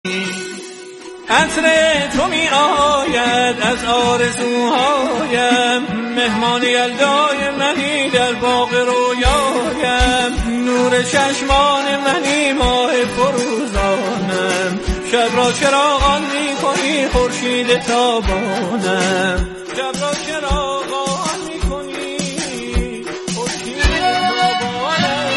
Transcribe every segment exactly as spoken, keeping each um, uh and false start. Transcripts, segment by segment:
عطر تو می آید از آرزوهایم، مهمان یلدای منی در باغ رویایم، نور چشمان منی ماه فروزانم، شب را چراغان می کنی خورشید تابانم، شب را چراغان می کنی خورشید تابانم.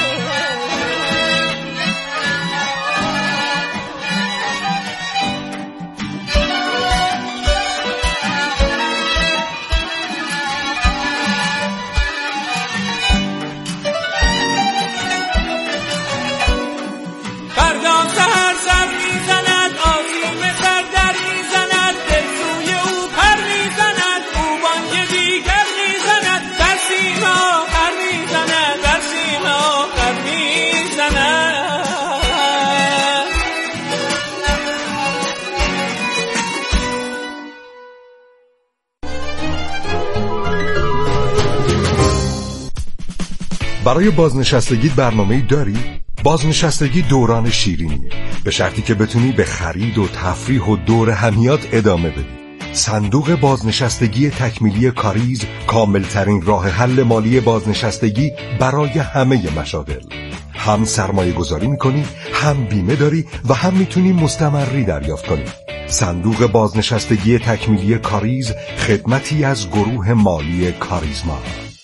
برای بازنشستگی برنامه‌ای داری؟ بازنشستگی دوران شیرینیه، به شرطی که بتونی به خرید و تفریح و دور همیات ادامه بدی. صندوق بازنشستگی تکمیلی کاریز کاملترین راه حل مالی بازنشستگی برای همه مشاغل. هم سرمایه گذاری میکنی، هم بیمه داری و هم میتونی مستمری دریافت کنی. صندوق بازنشستگی تکمیلی کاریز خدمتی از گروه مالی کاریزما.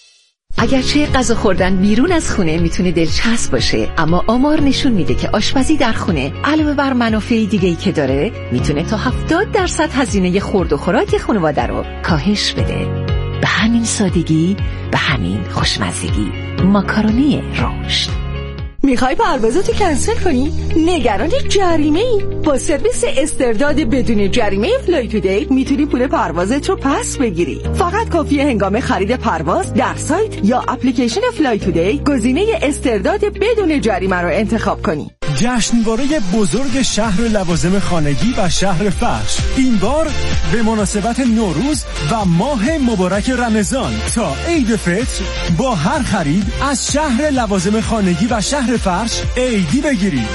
اگرچه غذا خوردن بیرون از خونه میتونه دلچسب باشه، اما آمار نشون میده که آشپزی در خونه علاوه بر منافع دیگه‌ای که داره، میتونه تا هفتاد درصد هزینه خورد و خوراک خانواده رو کاهش بده. به همین سادگی، به همین خوشمزگی. ماکارونی رشد. میخوای پروازاتو کنسل کنی؟ نگران جریمه ای؟ با سرویس استرداد بدون جریمه فلای تودی میتونی پول پروازت رو پس بگیری. فقط کافیه هنگام خرید پرواز در سایت یا اپلیکیشن فلای تودی گزینه استرداد بدون جریمه رو انتخاب کنی. جشنواره بزرگ شهر لوازم خانگی و شهر فرش، این بار به مناسبت نوروز و ماه مبارک رمضان تا عید فطر با هر خرید از شهر لوازم خانگی و شهر فرش عیدی بگیرید.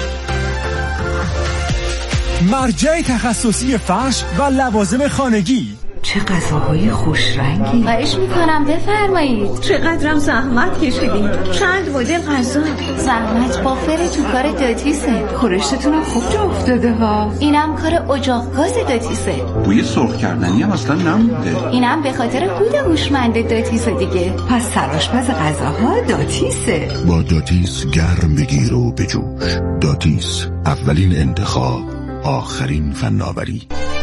مرجع تخصصی فرش و لوازم خانگی. چه غذاهای خوش رنگی. خواهش میکنم بفرمایید. چقدرم زحمت کشیدید. چند مدل غذا. زحمت بافر تو کار داتیسه. خورشتتون خوب جا افتاده ها. اینم کار اجاق گاز داتیسه. بوی سرخ کردنی هم اصلا نمونده. اینم به خاطر کود هوشمند داتیسه دیگه. پس سرآشپز غذاها داتیسه. با داتیس گرم بگیر و بجوش. داتیس، اولین انتخاب، آخرین فناوری.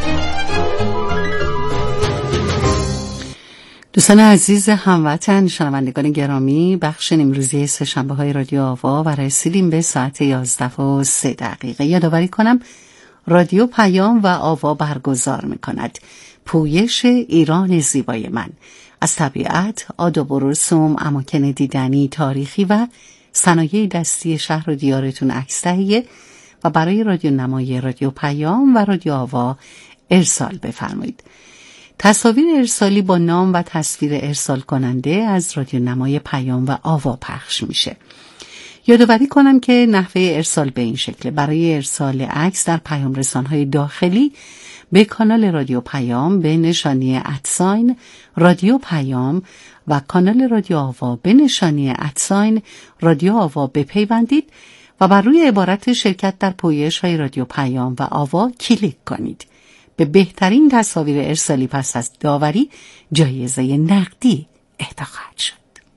دوستان عزیز هموطن، شنوندگان گرامی، بخش امروزی سه شنبه های رادیو آوا و رسیدیم به ساعت یازده و سه دقیقه. یادآوری کنم رادیو پیام و آوا برگزار می کند پویش ایران زیبای من، از طبیعت، آداب و رسوم، اماکن دیدنی، تاریخی و صنایع دستی شهر و دیارتون عکس تهیه و برای رادیو نمای رادیو پیام و رادیو آوا ارسال بفرمایید. تصاویر ارسالی با نام و تصویر ارسال کننده از رادیو نمای پیام و آوا پخش میشه. یادآوری کنم که نحوه ارسال به این شکل: برای ارسال عکس در پیام رسانهای داخلی به کانال رادیو پیام به نشانی ادساین رادیو پیام و کانال رادیو آوا به نشانی ادساین رادیو آوا بپیوندید و بر روی عبارت شرکت در پویش های رادیو پیام و آوا کلیک کنید. به بهترین تصاویر ارسالی پس از داوری جایزه نقدی اهدا خواهد شد.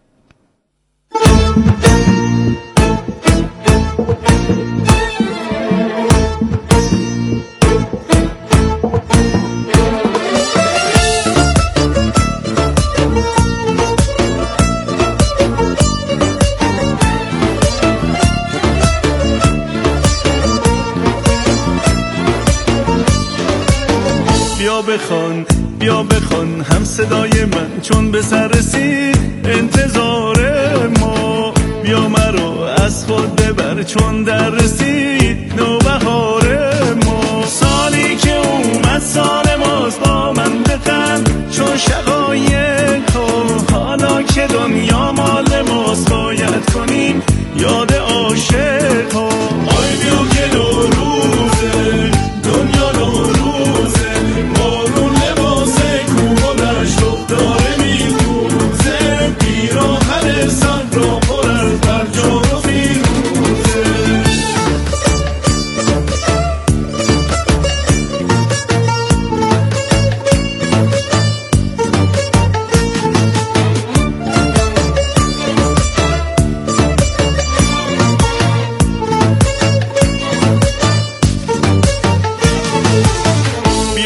بیا بخوان بیا بخوان هم صدای من، چون به سر رسید انتظار ما. بیا مرا از خود ببر چون در رسید نوبهار ما. سالی که اومد سال ماست، با من بخند چون شقایق ها. حالا که دنیا مال ماست باید کنیم یاد عاشق ها. آی بیا که دو روزه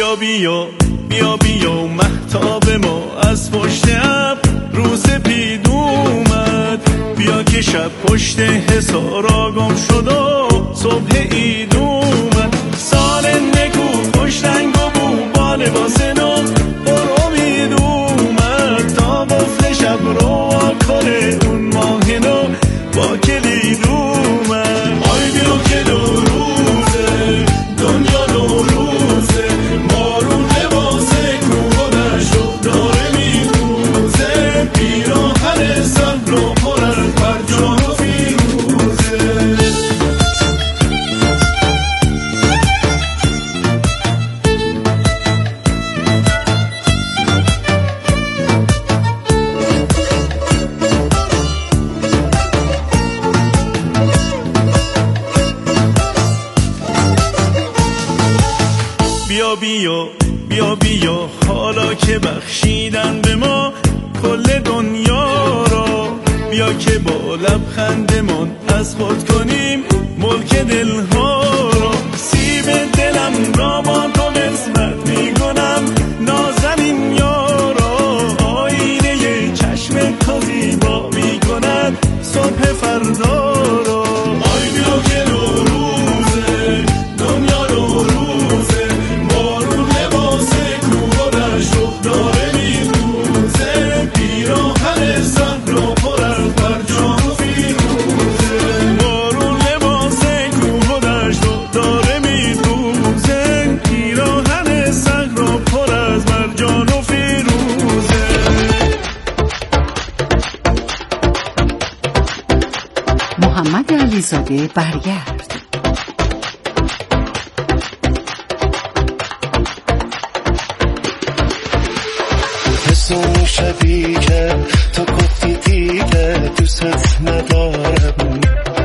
بیا بیا بیا بیا مهتاب ما از پشت ابر روز پید اومد. بیا که شب پشت حصارا گم شد و صبح عید اومد. سال نگو خوش رنگ و بو با لباس نو پر امید اومد. تا قفل شب رو کنه اون ماه نو با کلید اومد. آی بیا که دو روزه دنیا دو روزه مارون لباس کوه و دشت و داره میدوزه. پیراهن سبز رو پر از پرچم و فیروزه. بیا بیا بیا بیا حالا که بخشیدن به ما کل دنیا را. بیا که با لبخندمان از خود کنیم ملک دلها را. سیب دلم را با تو قسمت میکنم نازنین یارا. آینه چشم تو زیبا میکند صبح فردا را. آی بیا که دو روزه دنیا دو روزه مارون لباس کوه و دشت و داره میدوزه. پیراهن سبز رو پر از پرچم و فیروزه. مارون لباس کوه و دشت و داره میدوزه. پیراهن سبز رو پر از مرجان و فیروزه. محمد علیزاده برگرد. حسون شبی که تو گفتی دیگه دوست ندارم.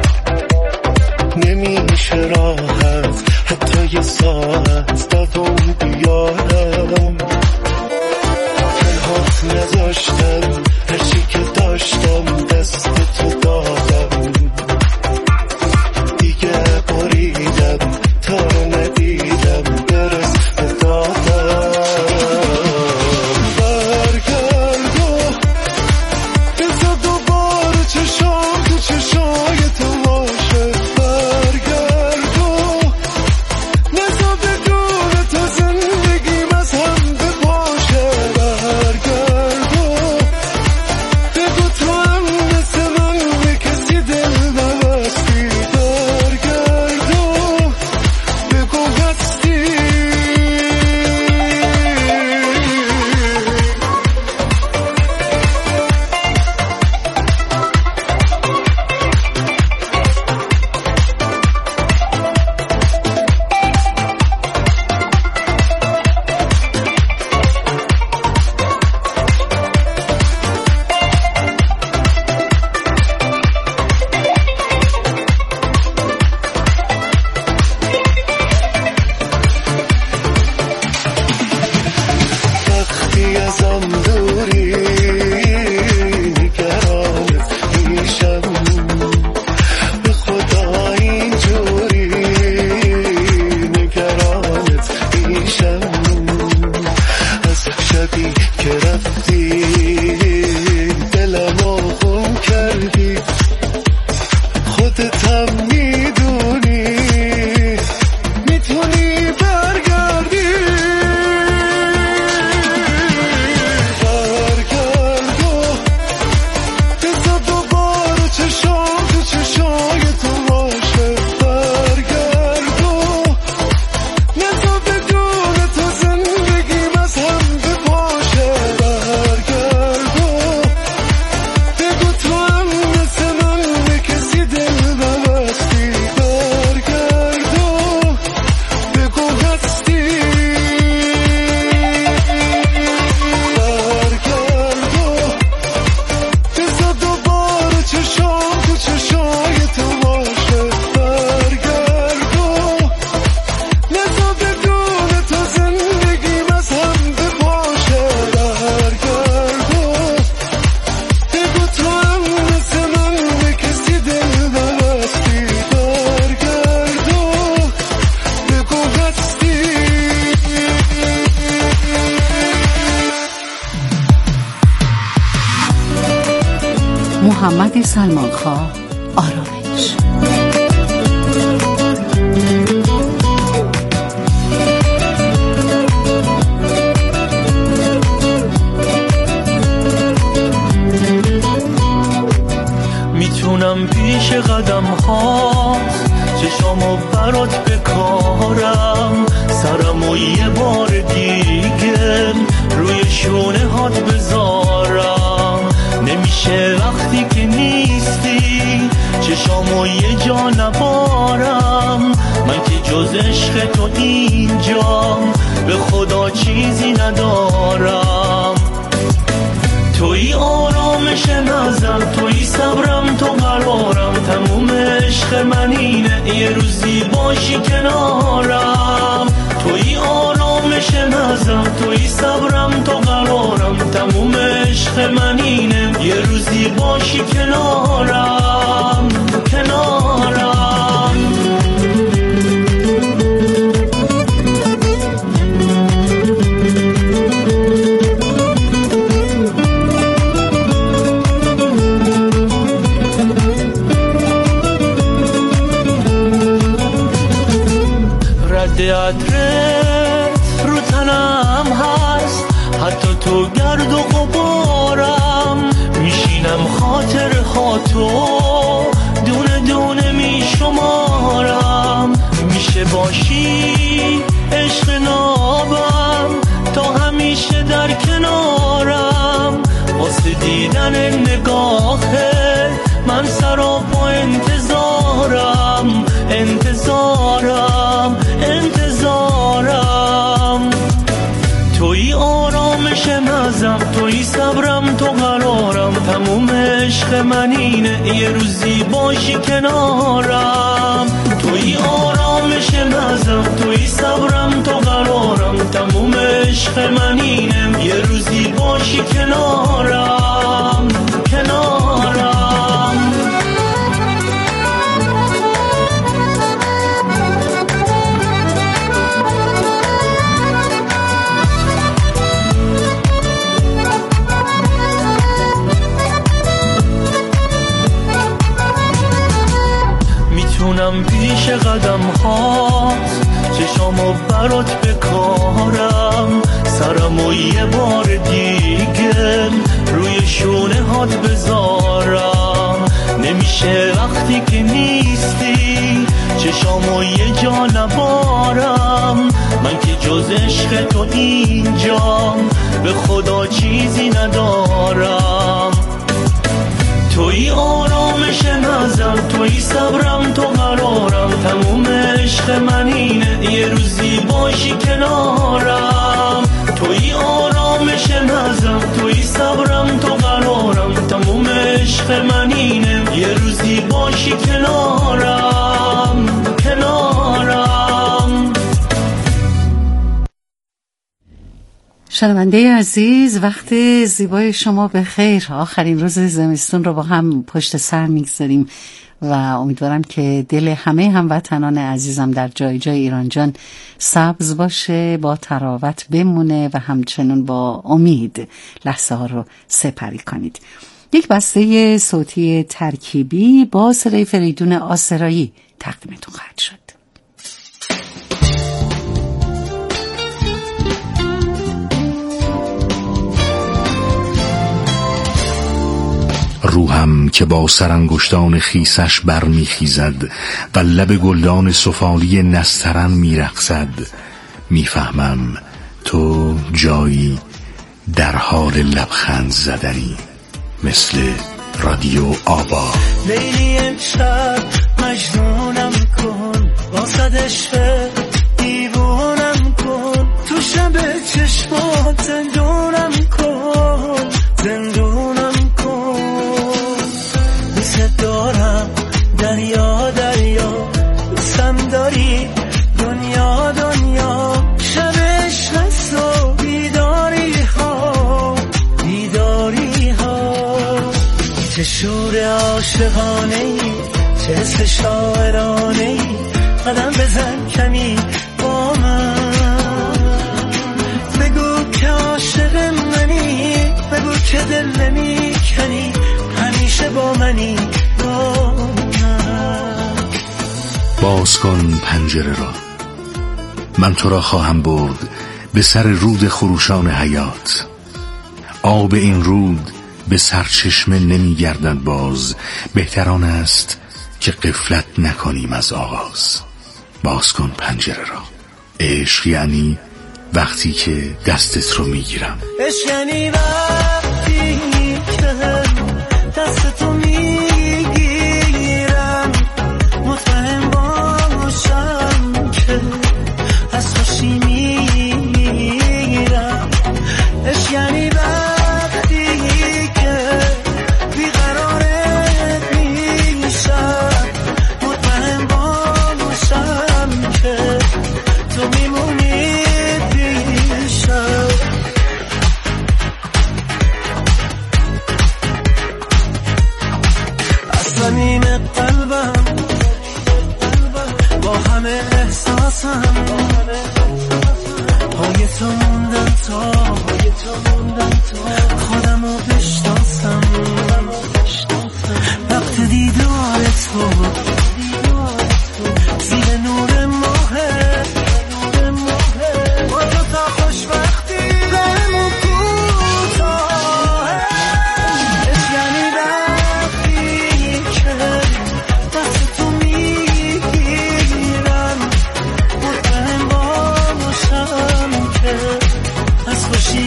نمیشه راحت حتی یه ساعت دوم بیارم. پنهات نذاشتم هرچی که داشتم دست تو دادم. دیگه بریدم تا ندیدم برس دادم. بگو تو هم مثل محمد سلمانخواه آرامش. میتونم پیش قدم ها چشامو برات بکارم، سرمو یه بار دیگه روی شونه هات بذارم. نمیشه وقتی که نیستی چشامو یه جا نبارم، من که جز عشق تو اینجام به خدا چیزی ندارم. توی آرامش نظر، توی صبرم، تو قرارم، تموم عشق من اینه یه روزی باشی کنارم. توی آرامش نظر، توی صبرم، تو قرارم، تموم عشق من اینه یه روزی باشی کنارم کنارم. عطرت رو تنم هست، حتی تو گرد و غبارم، میشینم خاطر خاطو دونه دونه میشمارم. میشه باشی عشق نابم تا همیشه در کنارم، واسه دیدن نگاهه من سراپا انتظارم انتظارم انتظارم. توی آرامش مزم، توی صبرم، تو قرارم، تموم عشق من اینه یه روزی باشی کنارم. توی آرامش مزم، توی صبرم، تو قرارم، تموم عشق من اینه یه روزی باشی کنارم کنارم. میتونم پیش قدم ها چشامو برات بکارم، سرمو یه بار دیگه روی شونه هات بذارم. نمیشه وقتی که نیستی چشامو یه جا نبارم، من که جز عشق تو اینجام به خدا چیزی ندارم. توی آرامش نظر، توی صبرم، تو قرارم، تموم عشق من اینه یه روزی باشی کنارم. توی آرامش نظر، توی صبرم، تو قرارم، تموم عشق من اینه یه روزی باشی کنارم کنارم. شنونده عزیز، وقت زیبای شما به خیر. آخرین روز زمستون رو با هم پشت سر میگذاریم و امیدوارم که دل همه هموطنان عزیزم در جای جای ایران جان سبز باشه، با تراوت بمونه و همچنین با امید لحظه ها رو سپری کنید. یک بسته صوتی ترکیبی با صدای فریدون آسرایی تقدیمتون خواهد شد. روحم که با سرانگشتان خیسش برمیخیزد و لب گلدان سفالی نسترن میرقصد، میفهمم تو جایی در حال لبخند زدنی، مثل رادیو آوا. لیلی امشب مجنونم کن، واسد عشق دیوونم کن، تو شب چشمات زندونم کن زندونم کن. دوست دارم دریا دریا، دوستم داری دنیا دنیا، شب عشق و بیداری ها بیداری ها. چه شور عاشقانه ای، چه حس شاعرانه ای، قدم بزن کمی با من، بگو که عاشق منی، بگو که دل نمی کنی، همیشه با من کن پنجره را، من تو را خواهم برد به سر رود خروشان حیات. آب این رود به سرچشمه نمی گردد باز، بهتران است که غفلت نکنیم از آغاز. باز کن پنجره را. عشق یعنی وقتی که دستت رو می گیرم. عشق یعنی وقتی که دستت رو می گیرم، مطمئن باشم که از خوشی می میرم. عشق یعنی وقتی که بیقرارت میشم، مطمئن باشم که تو میمونی پیشم. از صمیم قلبم با همه احساسم پای تو موندم تا خودم رو بشناسم. وقت دیدار تو زیر نور ماهه، با تو تا خوشبختی دلمون کوتاهه. عشق یعنی وقتی که دست تو میگیرم، مطمئن باشم که از خوشی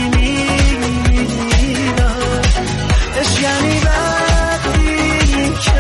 میمیرم. عشق یعنی وقتی که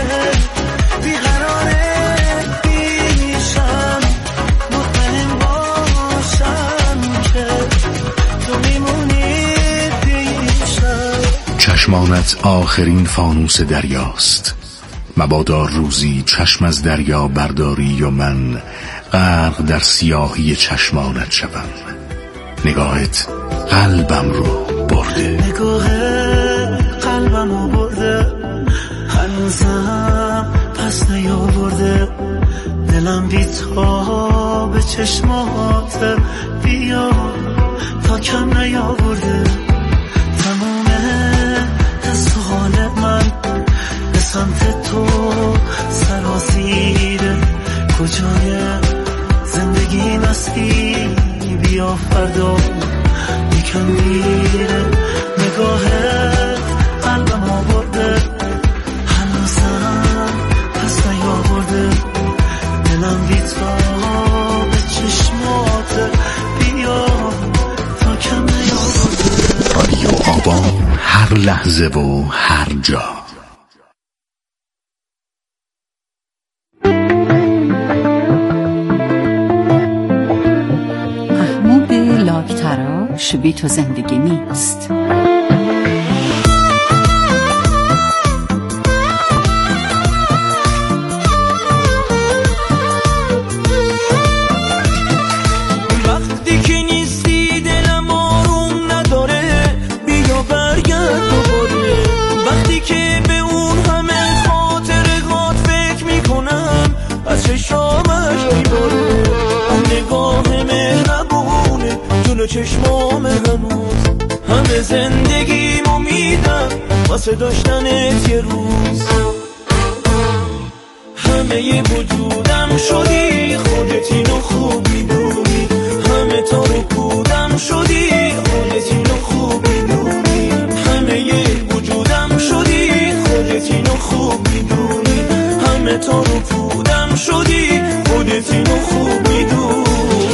بیقرارت میشم، مطمئن باشم که تو میمونی پیشم. چشمانت آخرین فانوس دریاست، مبادا روزی چشم از دریا برداری و من غرق در سیاهی چشمانت شوم. نگاهت قلبم رو برده، نگاهت قلبم رو برده، هنوزم پس نیاورده. دلم بی تا به چشمات بیا تا کم نیاورده. تمام دست و حال من به سمت تو سرازیره. کجای زندگی مستی بیا فردا یکم میره. نگاهت قلبم آورده، هنوزم پس نیاورده. دلم بی تا به چشمات بیا تا کم نیاورده. رادیو آوا، هر لحظه و هر جا. محمود لاک‌تراش بی تو زندگی نیست. وقتی که نیستی دلم آروم نداره، بیا برگرد دوباره. وقتی که به اون همه خاطرهات فکر میکنم، از چشامش میباره. اون نگاه مهربونه جلو چشمام هنوز، همه زندگیمو میدم واسه داشتنت یه روز. همه ی وجودم شدی، خودت اینو خوب میدونی. همه تا رو کودم شدی، خودت اینو خوب میدونی. همه ی وجودم شدی، خودت اینو خوب میدونی. همه تا رو کودم شدی، خودت اینو خوب میدونی.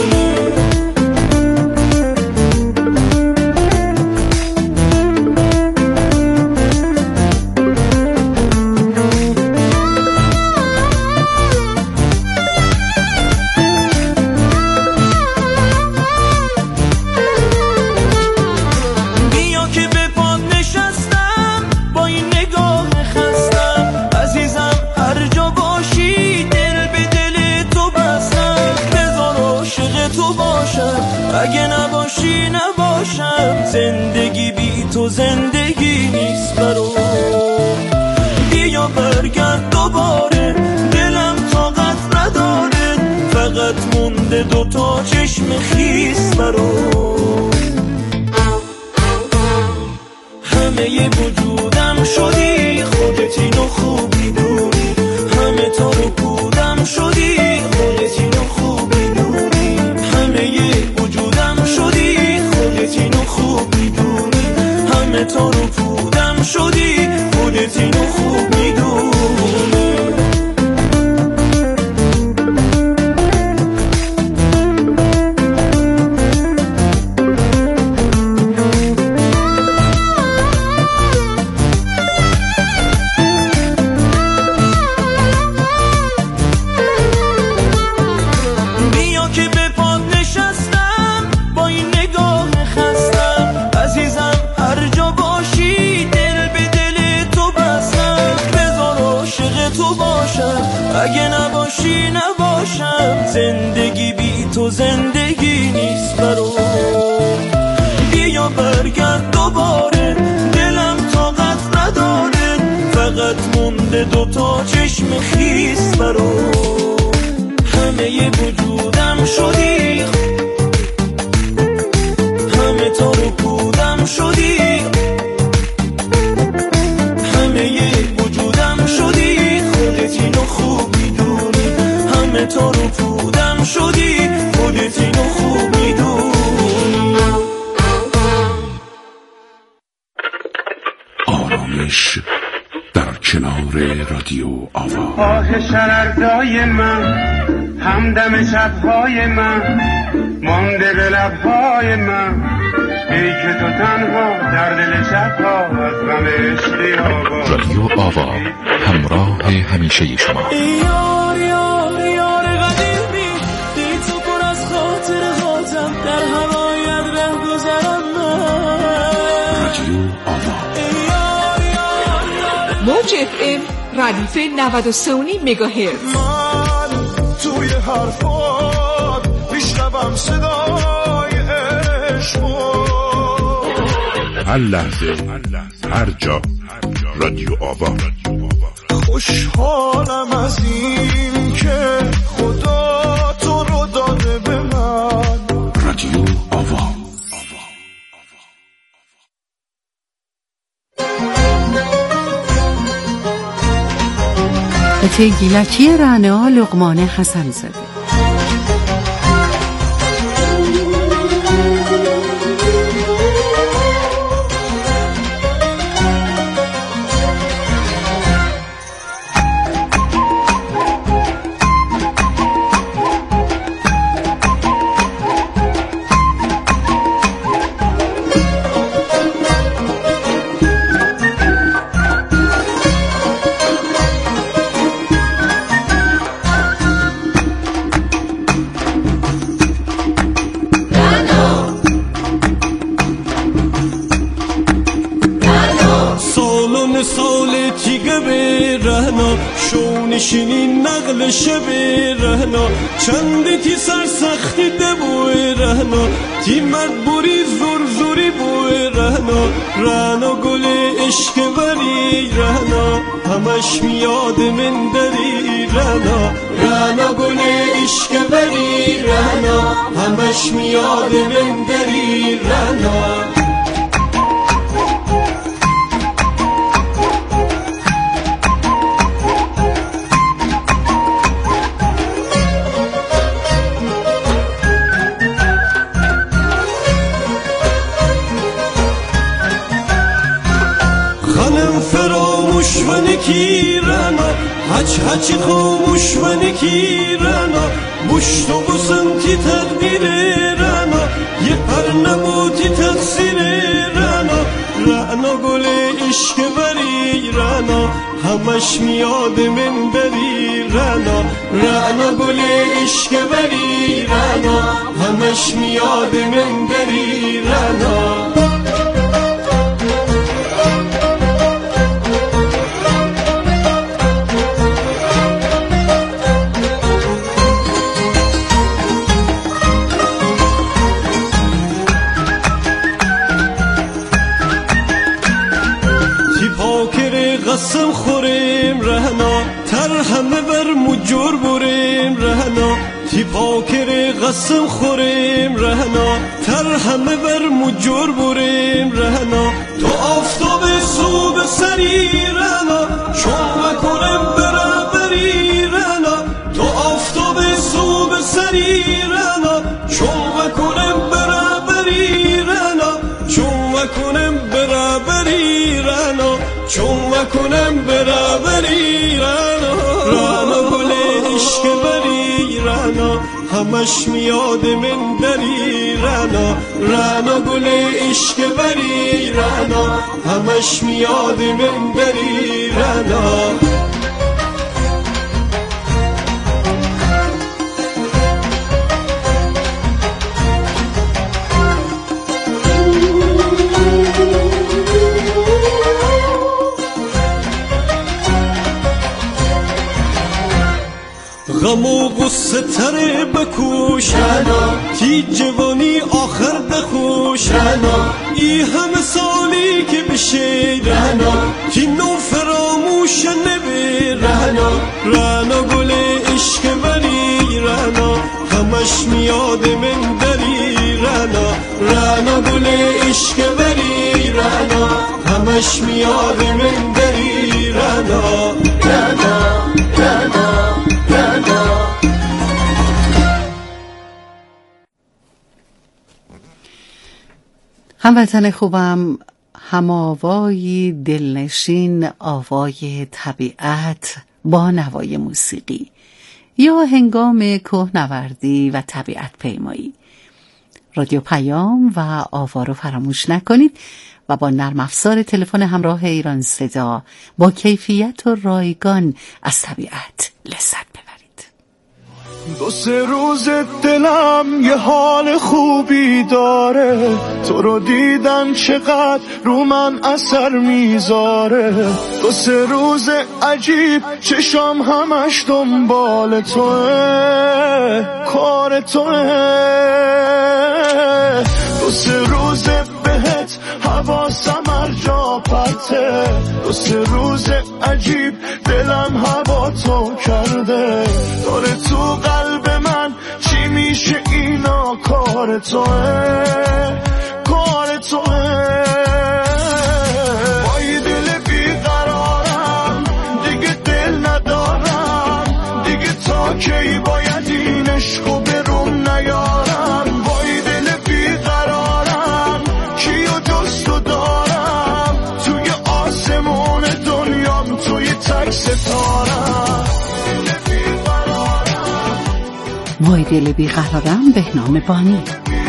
اگه نباشی نباشم، زندگی بی تو زندگی نیست برام. بیا برگرد دوباره، دلم طاقت نداره، فقط مونده دوتا چشم خیس برام. همه ی وجودم شدی، خودت اینو خوب میدونی. همه تا رو کودم شدی، خودت زندگی نیست برام. بیا برگرد دوباره، دلم طاقت نداره، فقط مونده دوتا چشم خیس برام. همه وجودم شدی، همه تو رو کودم شدی، همه وجودم شدی، خودت اینو خوب میدونی. همه تو رو کودم شدی، خودت اینو خوب میدونی. آرامش در کنار رادیو آوا. آه شرردای من، همدم شبهای من، مانده به لبهای من، ای که تو تنها در دل شبها از غم عشقی آوا. رادیو آوا، همراه همیشه شما. یار یار یار قدیمی، دی تو پر از خاطر هاتم، در هوایت ره گذرم من. رادیو آوا، موج اف ام ردیف نود و سه و نیم مگاهرتز. من توی حرفات میشنوم صدای عشق. هر لحظه هر جا رادیو آوا. خوشحالم از این که خدا تو رو داده به من. رادیو آوا. قطعه گیلکی رعنا لقمان حسن زاده. شونشینی نقل شب رهنا، چندی تی سرسختی دبوی رهنا، تی مرد بوری زور زوری بوی رهنا. رهنا گل عشق بری رهنا، همش میاد من دری رهنا. رهنا گل عشق بری رهنا، همش میاد من دری رهنا. کیرانا هچ هچ خاموش من کیرانا، بوش تو بسنتی تقدیر رانا، یه پر نبوتی تقصیر رانا. رانا گل عشق بری رانا، همش میاد من بری رانا. رانا گل عشق بری رانا، همش میاد من بری رانا. قسم خوریم رهنا، تر همه بر مجور بریم رهنا. تی پاکر قسم خوریم رهنا، تر همه بر مجور بریم رهنا. تو آفتاب صبح سری رهنا، چون مکنم برابری رهنا. تو آفتاب صبح سری رهنا، چون مکنم برابری رهنا. چون مکنم برابری رهنا، چون مکنم برابری رانا. رانا گل عشق بری رانا، همش میاد من دری رانا. رانا گل عشق بری رانا، همش میاد من دری رانا. غم و غصه تره بکوش رنا تی جوانی آخر دخوش رنا ای همه سالی که بشه رنا تی نو فراموش نبی رنا رنا گل عشق ولی رنا همش میاد من دری رنا رنا گل عشق ولی رنا همش میاد من دری رنا رنا رنا رنا. هموطن خوبم، هماوای دلنشین، آوای طبیعت با نوای موسیقی یا هنگام کوهنوردی و طبیعت پیمایی. رادیو پیام و آوا رو فراموش نکنید و با نرم افزار تلفن همراه ایران صدا با کیفیت و رایگان از طبیعت لذت ببرید. دو سه روز دلم یه حال خوبی داره، تو رو دیدن چقدر رو من اثر میذاره. دو سه روز عجیب چشام همش دنبال توه، کار توه. دو سه روز بهت حواسم هر جا پرته، دو سه روز عجیب دلم هوا تو کرده. داره تو قلب من چی میشه اینا، کار توه، کار توه. وای دل بیقرارم دیگه دل ندارم، دیگه تا کی باید این عشقو بروم نیارم. وای دل بیقرارم کیو دوستو دارم، توی آسمون دنیام توی تک ستارم. وای دل بیقرارم به نام بانی.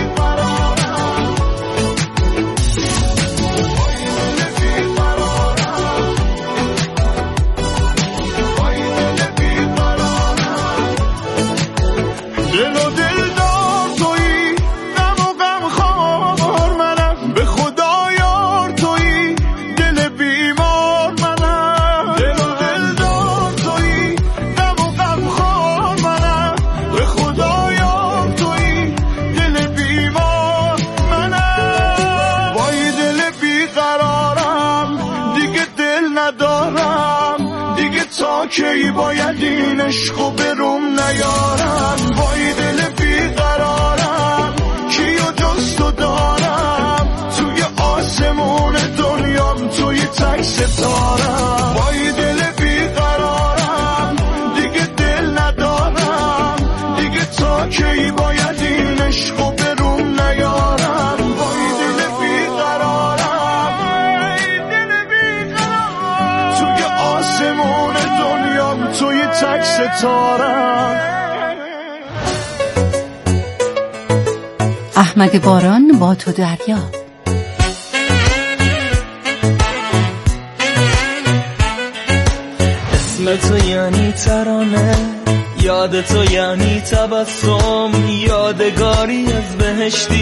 کی باید این عشقو بروم نیارم. وای دل بیقرارم کیو دوستو دارم، توی آسمون دنیام توی تک ستارم. وای دل بیقرارم دیگه دل ندارم، دیگه تا کی باید این عشقو بروم نیارم. وای دل بیقرارم توی آسمون توی تک ستارم. احمد باران با تو دریا. اسم تو یعنی ترانه، یاد تو یعنی تبسم، یادگاری از بهشتی